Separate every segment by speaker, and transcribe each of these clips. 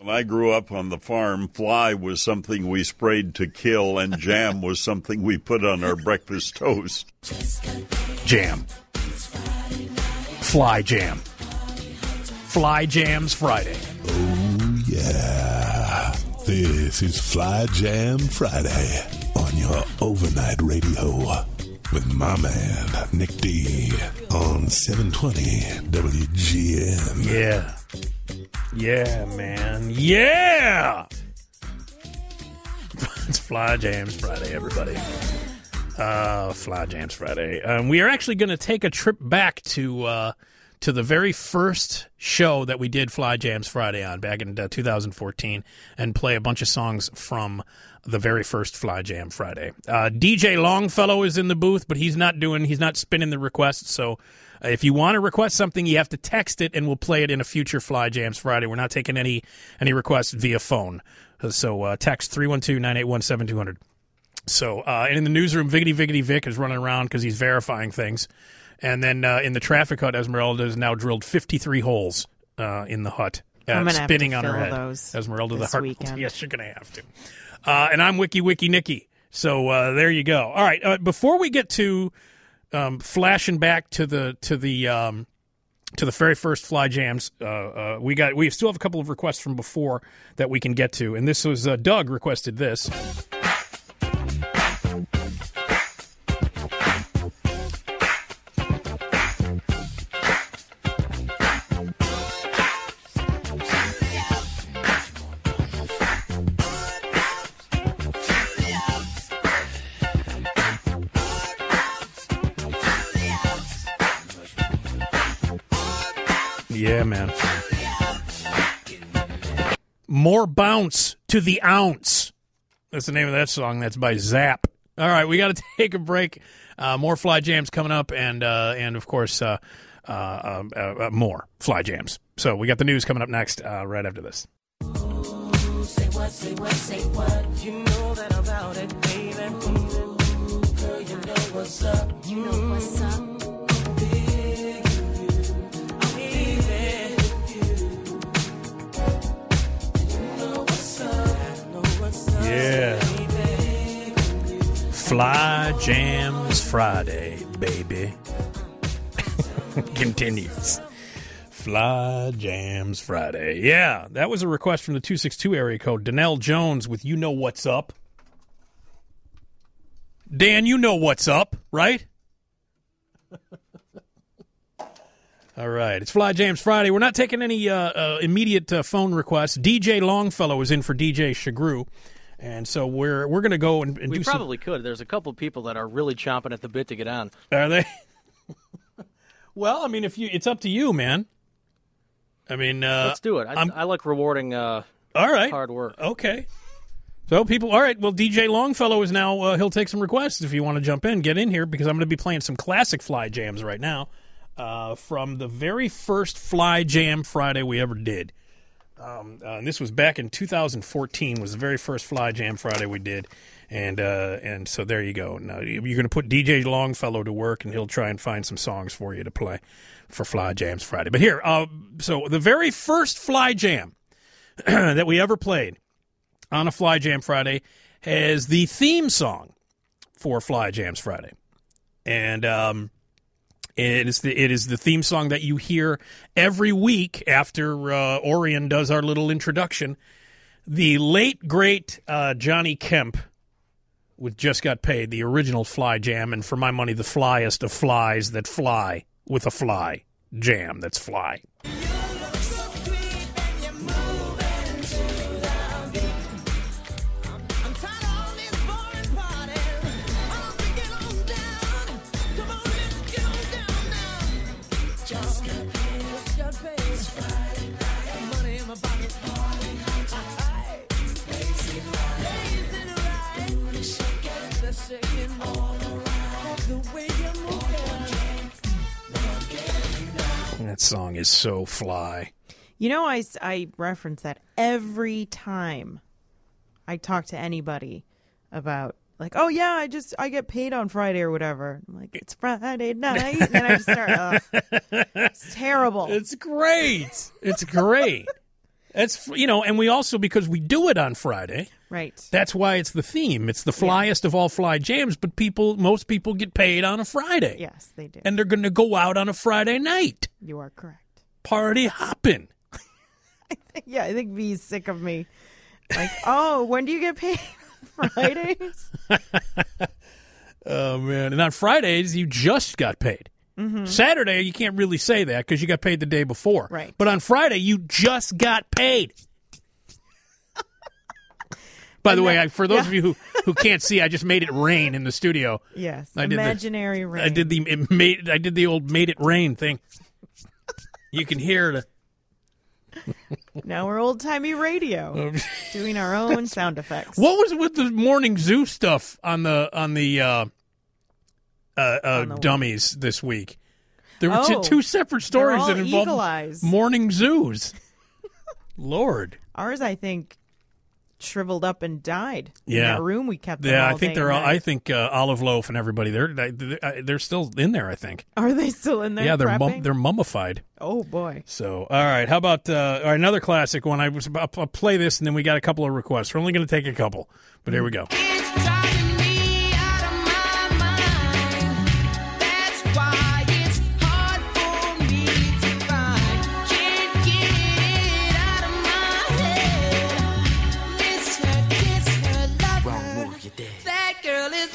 Speaker 1: When I grew up on the farm, fly was something we sprayed to kill, and jam was something we put on our breakfast toast.
Speaker 2: Jam. Fly jam. Fly Jams Friday.
Speaker 3: Oh, yeah. This is Fly Jam Friday on your overnight radio with my man, Nick D, on 720 WGN.
Speaker 2: Yeah. Yeah, man. Yeah! It's Fly Jams Friday, everybody. Fly Jams Friday. We are actually going to take a trip back to the very first show that we did Fly Jams Friday on back in 2014 and play a bunch of songs from the very first Fly Jam Friday. DJ Longfellow is in the booth, but he's not spinning the requests, so if you want to request something, you have to text it, and we'll play it in a future Fly Jams Friday. We're not taking any requests via phone. So text 312-981-7200. So and in the newsroom, Viggity Vic is running around because he's verifying things. And then in the traffic hut, Esmeralda has now drilled 53 holes in the hut, spinning on her head. Esmeralda the heart. Weekend. Yes, you're going to have to. And I'm Wiki Nicky. So there you go. All right. Before we get to flashing back to the very first Fly Jams, we still have a couple of requests from before that we can get to, and this was Doug requested this. Yeah, man. More bounce to the ounce. That's the name of that song. That's by Zapp. All right, we got to take a break. More Fly Jams coming up, and of course, more Fly Jams. So we got the news coming up next, right after this.
Speaker 4: Say what? You know that about it, baby. Girl, you know what's up. You know what's up.
Speaker 2: Yeah. Fly Jams Friday, baby. Continues. Fly Jams Friday. Yeah, that was a request from the 262 area code. Danelle Jones with You Know What's Up. Dan, you know what's up, right? All right, it's Fly Jams Friday. We're not taking any immediate phone requests. DJ Longfellow is in for DJ Shagru. And so we're going to go and
Speaker 5: we
Speaker 2: do
Speaker 5: probably could. There's a couple people that are really chomping at the bit to get on.
Speaker 2: Are they? Well, I mean, it's up to you, man. I mean,
Speaker 5: let's do it. I like rewarding
Speaker 2: all right.
Speaker 5: hard work.
Speaker 2: Okay. So people, all right. Well, DJ Longfellow is now. He'll take some requests if you want to jump in, get in here, because I'm going to be playing some classic Fly Jams right now from the very first Fly Jam Friday we ever did. And this was back in 2014. Was the very first Fly Jam Friday we did, and so there you go. Now you're going to put DJ Longfellow to work, and he'll try and find some songs for you to play for Fly Jams Friday. But here, so the very first Fly Jam that we ever played on a Fly Jam Friday has the theme song for Fly Jams Friday, and it is the theme song that you hear every week after Orion does our little introduction. The late, great Johnny Kemp with Just Got Paid, the original Fly Jam, and for my money, the flyest of flies that fly with a fly jam that's fly. That song is so fly.
Speaker 6: You know, I reference that every time I talk to anybody about, like, oh yeah, I get paid on Friday or whatever. I'm like, it's Friday night, and then I just start. It's terrible.
Speaker 2: It's great. It's great. It's, and we also, because we do it on Friday,
Speaker 6: Right.
Speaker 2: that's why it's the theme. It's the flyest of all fly jams, but most people get paid on a Friday.
Speaker 6: Yes, they do.
Speaker 2: And they're going to go out on a Friday night.
Speaker 6: You are correct.
Speaker 2: Party hopping.
Speaker 6: Yeah, I think V's sick of me. Like, oh, when do you get paid? Fridays?
Speaker 2: Oh, man. And on Fridays, you just got paid.
Speaker 6: Mm-hmm.
Speaker 2: Saturday, you can't really say that because you got paid the day before.
Speaker 6: Right.
Speaker 2: But on Friday, you just got paid. By the way, for those of you who can't see, I just made it rain in the studio.
Speaker 6: Yes,
Speaker 2: I did
Speaker 6: imaginary rain.
Speaker 2: I did the old made it rain thing. You can hear it.
Speaker 6: Now we're old-timey radio, doing our own sound effects.
Speaker 2: What was with the morning zoo stuff on the dummies this week? There were two separate stories that involved
Speaker 6: eagle-eyes.
Speaker 2: morning zoos. Lord,
Speaker 6: ours, I think, shriveled up and died.
Speaker 2: Yeah.
Speaker 6: In that room we kept them
Speaker 2: yeah,
Speaker 6: all
Speaker 2: I think
Speaker 6: day
Speaker 2: they're.
Speaker 6: and
Speaker 2: All,
Speaker 6: night.
Speaker 2: I think Olive Loaf and everybody they're still in there. I think.
Speaker 6: Are they still in there?
Speaker 2: Yeah,
Speaker 6: prepping?
Speaker 2: they're mummified.
Speaker 6: Oh boy.
Speaker 2: So, all right. How about another classic one? I'll play this, and then we got a couple of requests. We're only going to take a couple, but here we go.
Speaker 4: It's driving me out of my mind. That's why it's hard for me to find. Can't get it out of my head. Miss her, kiss her, love her. That girl is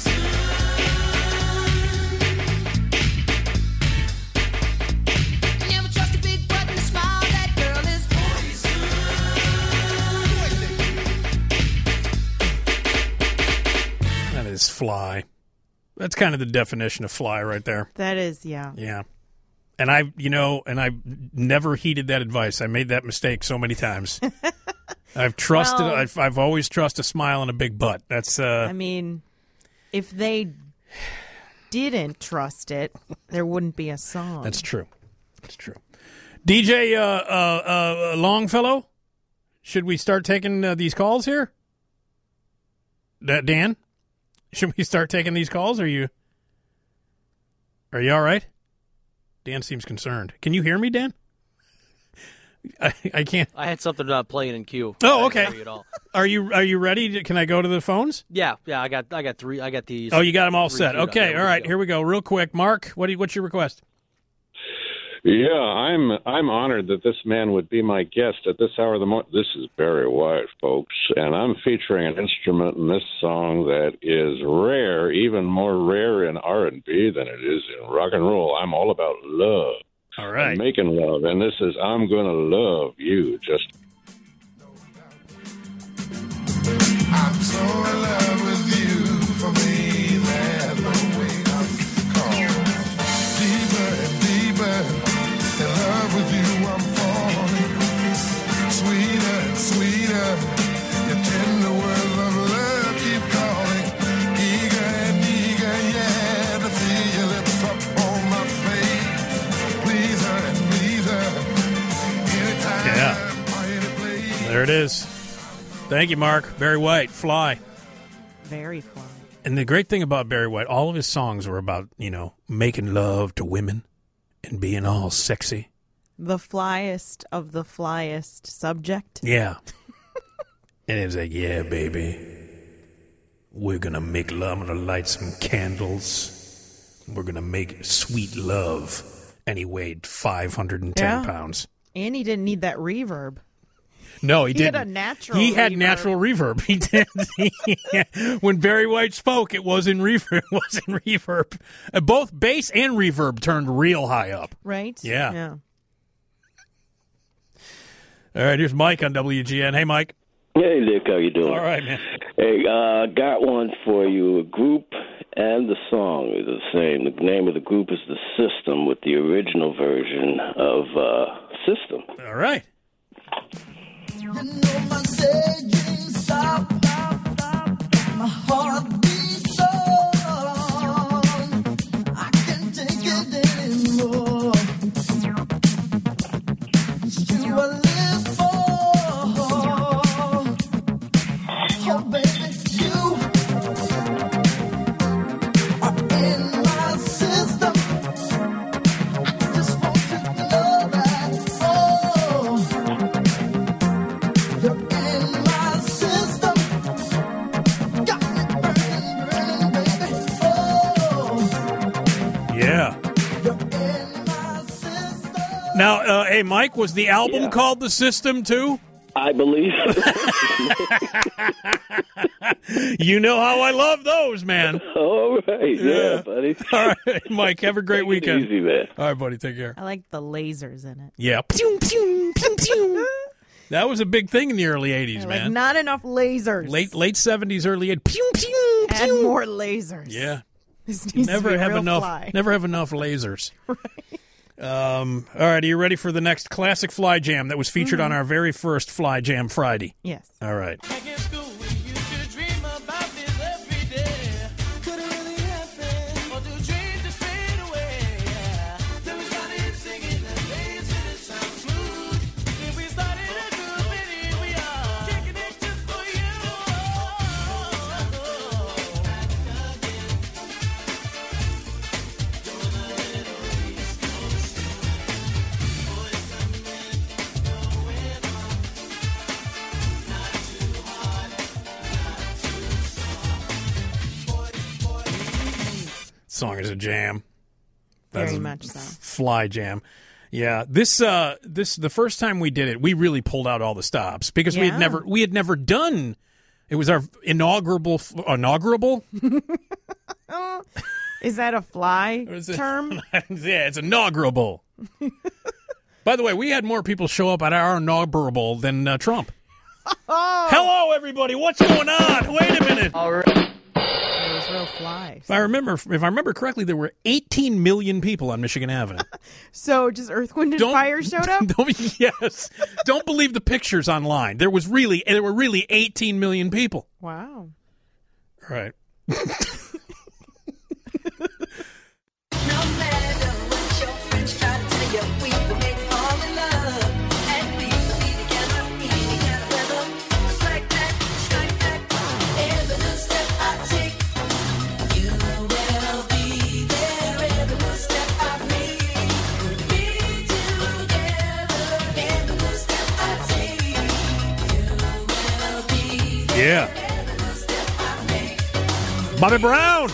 Speaker 4: never trust a big button to smile. That girl is
Speaker 2: That is fly. That's kind of the definition of fly right there.
Speaker 6: That is, yeah.
Speaker 2: Yeah. And I've never heeded that advice. I made that mistake so many times. I've trusted.
Speaker 6: Well-
Speaker 2: I've always trusted a smile and a big butt. That's.
Speaker 6: I mean, if they didn't trust it, there wouldn't be a song.
Speaker 2: That's true. That's true. DJ Longfellow, should we start taking these calls here? Dan, should we start taking these calls? Are you all right? Dan seems concerned. Can you hear me, Dan? I can't.
Speaker 5: I had something playing in queue.
Speaker 2: Oh,
Speaker 5: I
Speaker 2: okay.
Speaker 5: didn't hear you at all.
Speaker 2: Are you ready? Can I go to the phones?
Speaker 5: Yeah. I got three. I got these.
Speaker 2: Oh, you got them all
Speaker 5: three
Speaker 2: set.
Speaker 5: queued up.
Speaker 2: Okay,
Speaker 5: Yeah,
Speaker 2: all
Speaker 5: we're
Speaker 2: right.
Speaker 5: good.
Speaker 2: Here we go. Real quick, Mark. What's your request?
Speaker 7: Yeah, I'm honored that this man would be my guest at this hour of the morning. This is Barry White, folks, and I'm featuring an instrument in this song that is rare, even more rare in R&B than it is in rock and roll. I'm all about love.
Speaker 2: All right.
Speaker 7: And making love, and this is I'm Gonna Love You. Just
Speaker 3: I'm so in love with you. For me, there's no way I'm called. Deeper and deeper in love with you, I'm falling. Sweeter and sweeter, your tender words of love keep calling. Eager and eager, yeah, to feel your lips up on my face. Please her and please her. Anytime,
Speaker 2: Yeah.
Speaker 3: any place.
Speaker 2: There it is. Thank you, Mark. Barry White, Fly.
Speaker 6: very fly.
Speaker 2: And the great thing about Barry White, all of his songs were about, making love to women and being all sexy.
Speaker 6: The flyest of the flyest subject.
Speaker 2: Yeah. And it was like, yeah, baby, we're going to make love. I'm going to light some candles. We're going to make sweet love. And he weighed 510
Speaker 6: Yeah.
Speaker 2: pounds.
Speaker 6: And he didn't need that reverb.
Speaker 2: No, he
Speaker 6: He
Speaker 2: didn't.
Speaker 6: had a natural
Speaker 2: He had
Speaker 6: reverb.
Speaker 2: natural reverb. He did. When Barry White spoke, it was in reverb. It was in reverb. Both bass and reverb turned real high up.
Speaker 6: Right?
Speaker 2: Yeah.
Speaker 6: Yeah.
Speaker 2: All right, here's Mike on WGN. Hey, Mike.
Speaker 8: Hey, Dick, how you doing?
Speaker 2: All right, man.
Speaker 8: Hey, got one for you. A group and the song is the same. The name of the group is The System, with the original version of System.
Speaker 2: All right.
Speaker 4: You know my daydreams stop. My heart beats on. I can't take it anymore. It's you I live for. Oh, baby, you are in my system. I just want you to know that. Oh.
Speaker 2: Hey, Mike, was the album
Speaker 8: Yeah.
Speaker 2: called The System, too?
Speaker 8: I believe.
Speaker 2: You know how I love those, man.
Speaker 8: All right. Yeah, buddy.
Speaker 2: All right, Mike, have a great
Speaker 8: Take it
Speaker 2: weekend.
Speaker 8: easy, man.
Speaker 2: All right, buddy, take care.
Speaker 6: I like the lasers in it.
Speaker 2: Yeah. Pew, pew, pew, pew. That was a big thing in the early 80s,
Speaker 6: Like,
Speaker 2: man.
Speaker 6: not enough lasers.
Speaker 2: Late 70s, early 80s. Pew, pew,
Speaker 6: Add
Speaker 2: pew.
Speaker 6: more lasers.
Speaker 2: Yeah.
Speaker 6: This needs to
Speaker 2: Never
Speaker 6: be
Speaker 2: have
Speaker 6: real
Speaker 2: enough.
Speaker 6: fly.
Speaker 2: Never have enough lasers. All right, are you ready for the next classic Fly Jam that was featured on our very first Fly Jam Friday?
Speaker 6: Yes.
Speaker 2: All right.
Speaker 4: Back in school, we used to dream about this every day. Could it really happen? Or do dreams just fade away? Then we started singing the bass and it sounds smooth. If we started a group, and here we are, taking it just for you.
Speaker 2: Song is a jam.
Speaker 6: Very
Speaker 2: a
Speaker 6: much so.
Speaker 2: Fly Jam. Yeah, this the first time we did it, we really pulled out all the stops because we had
Speaker 6: Yeah.
Speaker 2: never done. It was our inaugural.
Speaker 6: Is that a fly
Speaker 2: Is it-
Speaker 6: term?
Speaker 2: Yeah, it's inaugurable. By the way, we had more people show up at our inaugural than Trump.
Speaker 6: Oh,
Speaker 2: Hello, everybody. What's going on? Wait a minute.
Speaker 6: it was real flies.
Speaker 2: If I remember correctly, there were 18 million people on Michigan Avenue.
Speaker 6: So just Earth, Wind, and Fire showed up?
Speaker 2: Yes. Don't believe the pictures online. There were really 18 million people.
Speaker 6: Wow.
Speaker 2: All right.
Speaker 4: No matter what your friends try to tell you, we will make fall in love. And we will be together, any kind of weather. Just like that, just like that. Every little step I take, you will be there. Every little step I make, we'll be together. Every little step I take, you will be there.
Speaker 2: Yeah.
Speaker 4: Every little step I make.
Speaker 2: Bobby Brown.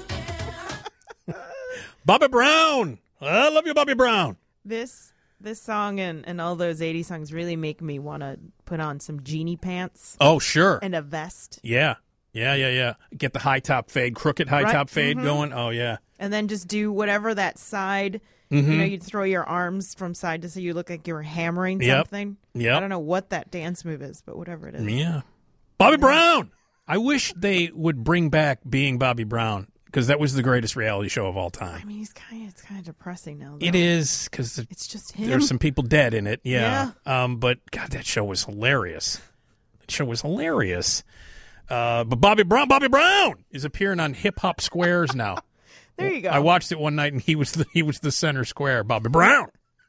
Speaker 2: Bobby Brown. I love you, Bobby Brown.
Speaker 6: This song and all those 80 songs really make me want to put on some genie pants
Speaker 2: Oh, sure.
Speaker 6: and a vest.
Speaker 2: Yeah. Get the high top fade, crooked high top fade going. Oh, yeah.
Speaker 6: And then just do whatever that side, you know, you'd throw your arms from side to side. You look like you were hammering
Speaker 2: Yep.
Speaker 6: something.
Speaker 2: Yep.
Speaker 6: I don't know what that dance move is, but whatever it is.
Speaker 2: Yeah. Bobby Brown. I wish they would bring back Being Bobby Brown because that was the greatest reality show of all
Speaker 6: I
Speaker 2: time.
Speaker 6: mean, it's kind of depressing now. Though.
Speaker 2: It is because
Speaker 6: It's just him.
Speaker 2: there's some people dead in it. Yeah. But God, that show was hilarious. But Bobby Brown is appearing on Hip Hop Squares now.
Speaker 6: There you go.
Speaker 2: I watched it one night and he was the center square. Bobby Brown.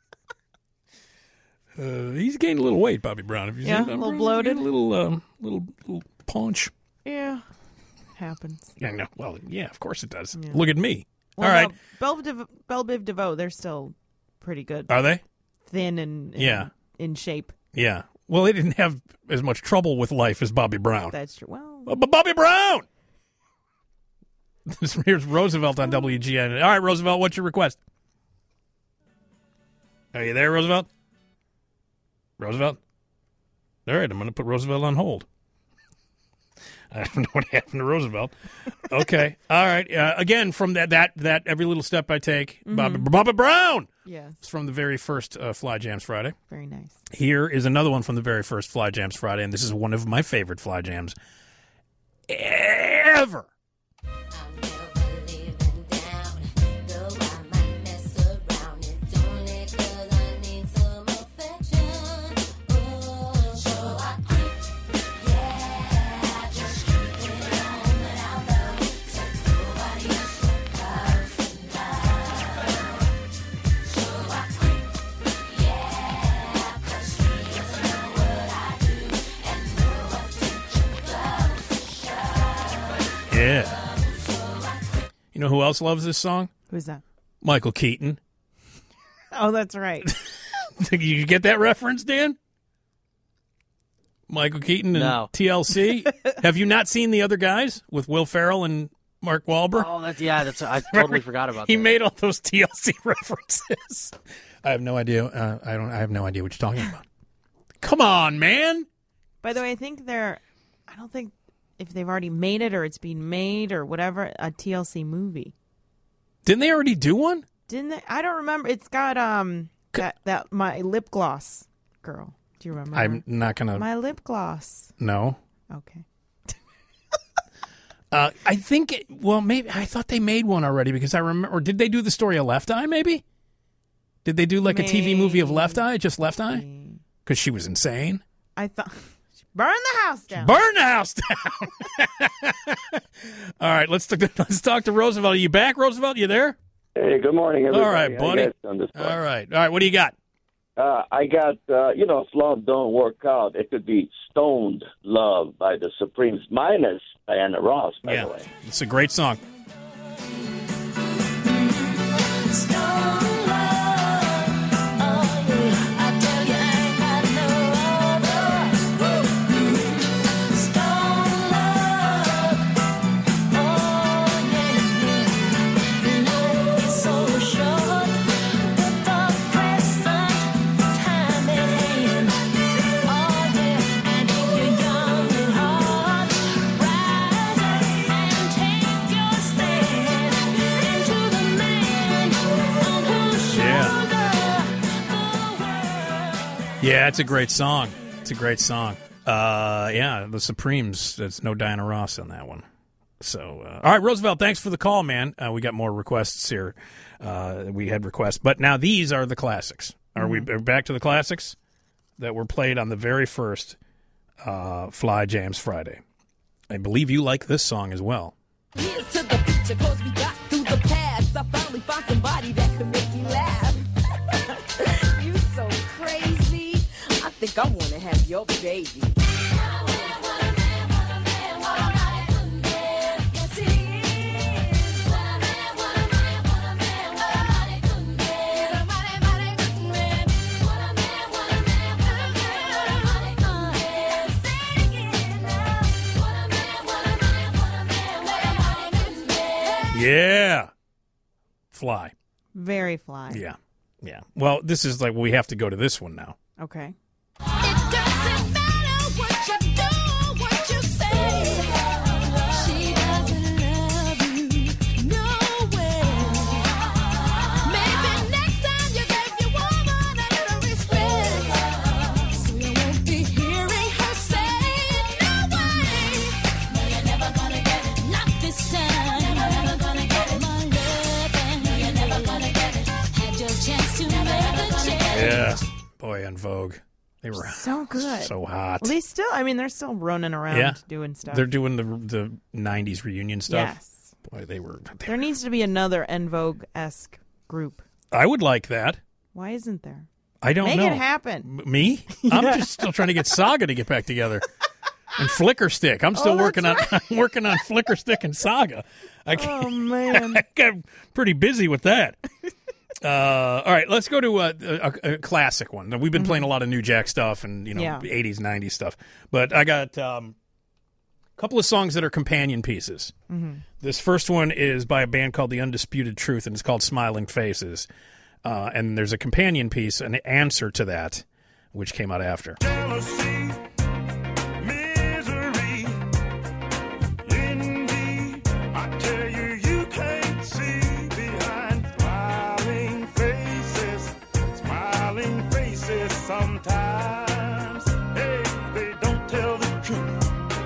Speaker 2: He's gained a little weight, Bobby Brown. Have you
Speaker 6: Yeah,
Speaker 2: seen
Speaker 6: a
Speaker 2: him?
Speaker 6: little bloated.
Speaker 2: A little paunch.
Speaker 6: Yeah. Happens.
Speaker 2: Yeah, no. Well, yeah, of course it does.
Speaker 6: Yeah.
Speaker 2: Look at me.
Speaker 6: Well,
Speaker 2: All right.
Speaker 6: no, Belle Biv DeVoe, they're still pretty good.
Speaker 2: Are they?
Speaker 6: Thin and
Speaker 2: Yeah.
Speaker 6: in shape.
Speaker 2: Yeah. Well, they didn't have as much trouble with life as Bobby Brown.
Speaker 6: That's true. Well,
Speaker 2: But Bobby Brown! Here's Roosevelt on WGN. All right, Roosevelt, what's your request? Are you there, Roosevelt? Roosevelt? All right, I'm going to put Roosevelt on hold. I don't know what happened to Roosevelt. Okay. All right. Again, from that Every Little Step I Take, Bobby Brown!
Speaker 6: yeah,
Speaker 2: It's from the very first Fly Jams Friday.
Speaker 6: very nice.
Speaker 2: Here is another one from the very first Fly Jams Friday, and this is one of my favorite Fly Jams ever. Yeah. You know who else loves this song?
Speaker 6: Who's that?
Speaker 2: Michael Keaton.
Speaker 6: Oh, that's right.
Speaker 2: Think you get that reference, Dan? Michael Keaton and
Speaker 5: No.
Speaker 2: TLC. Have you not seen The Other Guys with Will Ferrell and Mark Wahlberg?
Speaker 5: Oh, that's I totally forgot about
Speaker 2: He
Speaker 5: that.
Speaker 2: made all those TLC references. I have no idea. I have no idea what you're talking about. Come on, man.
Speaker 6: By the way, I don't think if they've already made it or it's being made or whatever, a TLC movie.
Speaker 2: Didn't they already do one?
Speaker 6: Didn't they? I don't remember. It's got that my lip gloss girl. Do you remember?
Speaker 2: I'm
Speaker 6: her?
Speaker 2: not gonna.
Speaker 6: My lip gloss.
Speaker 2: No.
Speaker 6: Okay.
Speaker 2: I think. Maybe I thought they made one already because I remember. Or did they do the story of Left Eye? Maybe. Did they do like a TV movie of Left Eye? Just Left Eye? Because she was insane.
Speaker 6: I thought. Burn the house down.
Speaker 2: Burn the house down. All right, let's talk to Roosevelt. Are you back, Roosevelt? You there?
Speaker 9: Hey, good morning, everybody.
Speaker 2: All right, buddy. All right. What do you got?
Speaker 9: I got, if love don't work out, it could be Stoned Love by the Supremes, minus Diana Ross, by the way.
Speaker 2: It's a great song. Yeah, it's a great song. The Supremes. There's no Diana Ross on that one. So, all right, Roosevelt, thanks for the call, man. We got more requests here. We had requests. But now these are the classics. Are we back to the classics that were played on the very first Fly Jams Friday? I believe you like this song as well.
Speaker 4: Here's to the future, 'cause we got through the past. I finally found somebody that could make me laugh. You so crazy. I think I want to have your baby.
Speaker 2: Yeah. Fly.
Speaker 6: Very fly.
Speaker 2: Yeah. Well, this is like we have to go to this one now.
Speaker 6: Okay.
Speaker 4: It doesn't matter what you do, what you say. She doesn't love you, no way. Maybe next time you give your woman a little respect, so you won't be hearing her say, no way. No, you're never gonna get it. Not this time. Never gonna get it. My loving. No, you're never gonna get it. Had your chance to make the change.
Speaker 2: Yeah. Boy, En Vogue. They were
Speaker 6: so good.
Speaker 2: So hot.
Speaker 6: Well, they're still running around doing stuff.
Speaker 2: They're doing the 90s reunion stuff.
Speaker 6: Yes.
Speaker 2: Boy,
Speaker 6: There needs to be another En Vogue-esque group.
Speaker 2: I would like that.
Speaker 6: Why isn't there?
Speaker 2: I don't know.
Speaker 6: Make it happen.
Speaker 2: Me? I'm just still trying to get Saga to get back together. And Flicker Stick. I'm still working on Flicker Stick and Saga.
Speaker 6: Oh, man.
Speaker 2: I got pretty busy with that. All right, let's go to a classic one. We've been playing a lot of New Jack stuff and 80s, 90s stuff. But I got a couple of songs that are companion pieces. Mm-hmm. This first one is by a band called The Undisputed Truth, and it's called Smiling Faces. And there's a companion piece, an answer to that, which came out after.
Speaker 3: Jealousy, misery, envy. I tell you, you can't see behind smiling faces sometimes. Hey, they don't tell the truth.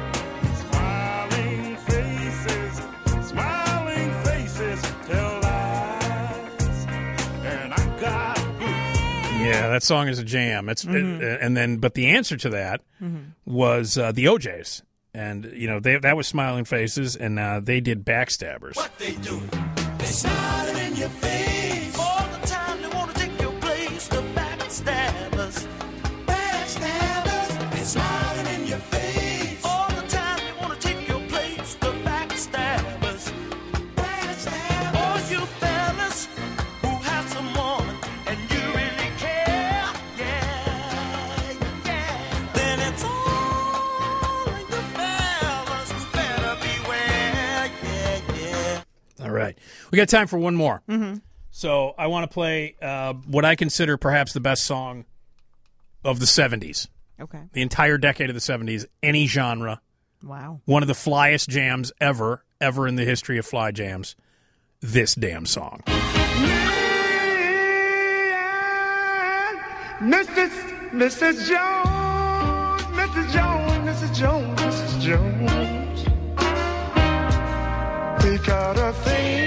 Speaker 3: Smiling faces tell lies. And I got
Speaker 2: Yeah, that song is a jam. It's but the answer to that was the OJs, and that was Smiling Faces, and they did Backstabbers.
Speaker 3: what they do. They smiling in your face all the time. They want to take your place. The backstabbers, they smiling in your face all the time. They want to take your place. The backstabbers, all you fellas who have some woman and you really care, then it's all in the fellas who better beware,
Speaker 2: All right, we got time for one more. So I want to play what I consider perhaps the best song of the 70s.
Speaker 6: Okay.
Speaker 2: The entire decade of the 70s, any genre.
Speaker 6: Wow.
Speaker 2: One of the flyest jams ever in the history of fly jams. This damn song.
Speaker 3: Mrs. Jones, Mrs. Jones, Mrs. Jones, Mrs. Jones. We got a thing